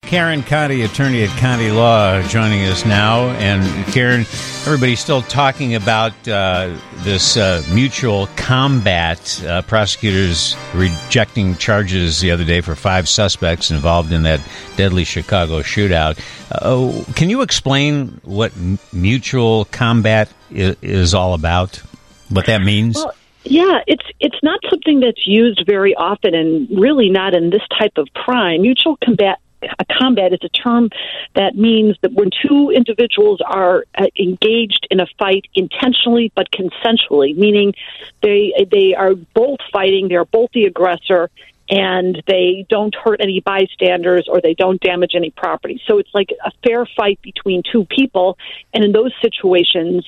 Karen Conti, attorney at Conti Law, joining us now. And Karen, everybody's still talking about this mutual combat. Prosecutors rejecting charges the other day for 5 suspects involved in that deadly Chicago shootout. Can you explain what mutual combat is all about? What that means? Well, yeah, it's not something that's used very often, and really not in this type of crime. Mutual combat is a term that means that when two individuals are engaged in a fight intentionally but consensually, meaning they are both fighting, they're both the aggressor, and they don't hurt any bystanders or they don't damage any property. So it's like a fair fight between two people, and in those situations,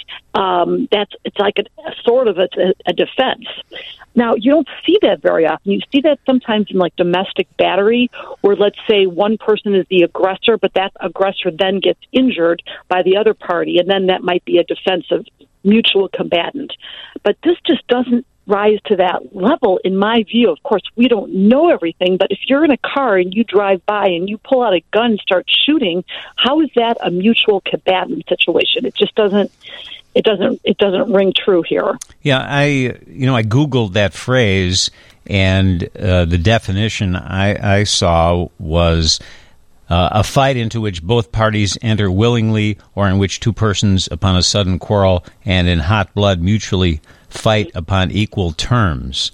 it's like a sort of a defense. Now, you don't see that very often. You see that sometimes in like domestic battery, where let's say one person is the aggressor, but that aggressor then gets injured by the other party, and then that might be a defensive mutual combatant. But this just doesn't rise to that level, in my view. Of course, we don't know everything, but if you're in a car and you drive by and you pull out a gun and start shooting, how is that a mutual combatant situation? It just doesn't. It doesn't ring true here. Yeah, I Googled that phrase, and the definition I saw was a fight into which both parties enter willingly, or in which two persons, upon a sudden quarrel and in hot blood, mutually fight upon equal terms.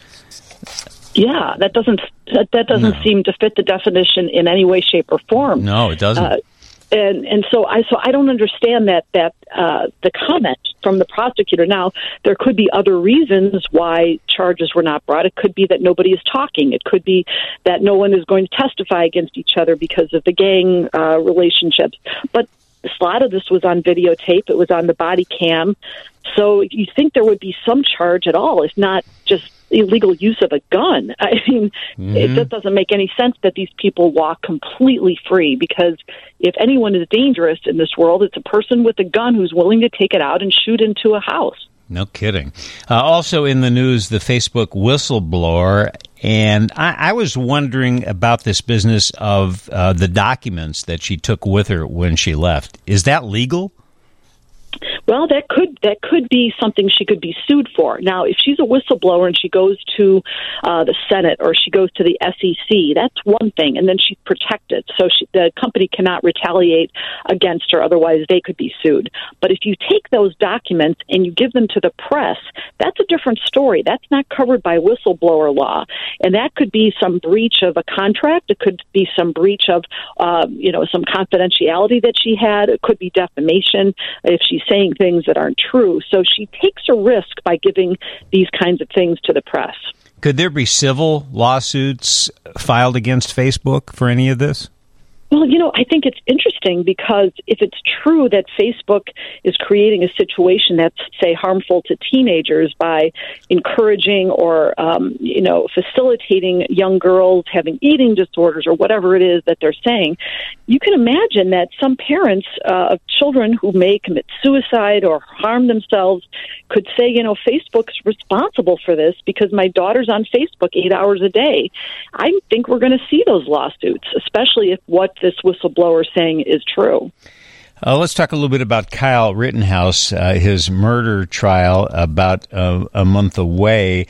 Yeah, that doesn't seem to fit the definition in any way, shape, or form. No, it doesn't. And so I don't understand that the comment from the prosecutor. Now, there could be other reasons why charges were not brought. It could be that nobody is talking. It could be that no one is going to testify against each other because of the gang relationships. But a lot of this was on videotape. It was on the body cam. So you think there would be some charge at all, if not just illegal use of a gun. I mean, It just doesn't make any sense that these people walk completely free, because if anyone is dangerous in this world, it's a person with a gun who's willing to take it out and shoot into a house. No kidding. Also in the news, the Facebook whistleblower, and I was wondering about this business of the documents that she took with her when she left. Is that legal? Well, that could be something she could be sued for. Now, if she's a whistleblower and she goes to the Senate or she goes to the SEC, that's one thing, and then she's protected. So the company cannot retaliate against her, otherwise they could be sued. But if you take those documents and you give them to the press, that's a different story. That's not covered by whistleblower law, and that could be some breach of a contract. It could be some breach of some confidentiality that she had. It could be defamation if she's saying things that aren't true. So she takes a risk by giving these kinds of things to the press. Could there be civil lawsuits filed against Facebook for any of this? Well, I think it's interesting, because if it's true that Facebook is creating a situation that's, say, harmful to teenagers by encouraging or, facilitating young girls having eating disorders or whatever it is that they're saying, you can imagine that some parents of children who may commit suicide or harm themselves could say, Facebook's responsible for this because my daughter's on Facebook 8 hours a day. I think we're going to see those lawsuits, especially if what this whistleblower is saying is true. Let's talk a little bit about Kyle Rittenhouse, his murder trial about a month away.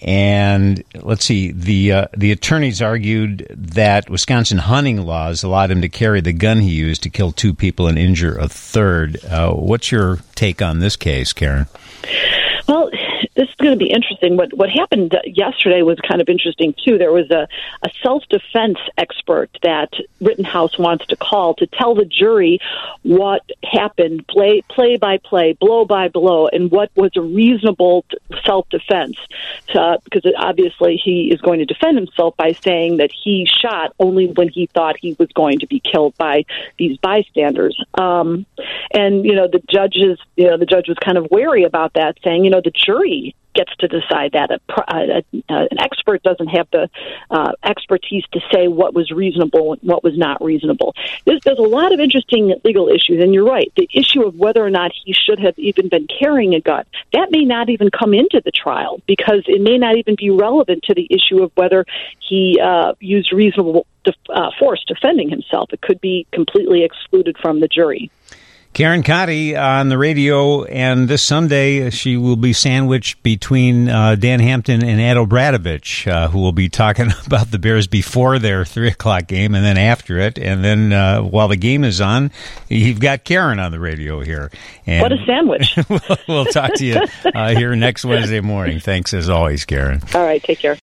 And let's see, the attorneys argued that Wisconsin hunting laws allowed him to carry the gun he used to kill 2 people and injure a third. What's your take on this case, Karen? Well, this is going to be interesting. What happened yesterday was kind of interesting, too. There was a self-defense expert that Rittenhouse wants to call to tell the jury what happened, play by play, blow by blow, and what was a reasonable self-defense. Because obviously he is going to defend himself by saying that he shot only when he thought he was going to be killed by these bystanders. And the judge was kind of wary about that, saying, the jury gets to decide that. An expert doesn't have the expertise to say what was reasonable and what was not reasonable. There's a lot of interesting legal issues, and you're right. The issue of whether or not he should have even been carrying a gun, that may not even come into the trial because it may not even be relevant to the issue of whether he used reasonable force defending himself. It could be completely excluded from the jury. Karen Conti on the radio, and this Sunday she will be sandwiched between Dan Hampton and Ed Obradovich, who will be talking about the Bears before their 3 o'clock game and then after it. And then while the game is on, you've got Karen on the radio here. And what a sandwich. We'll talk to you here next Wednesday morning. Thanks as always, Karen. All right, take care.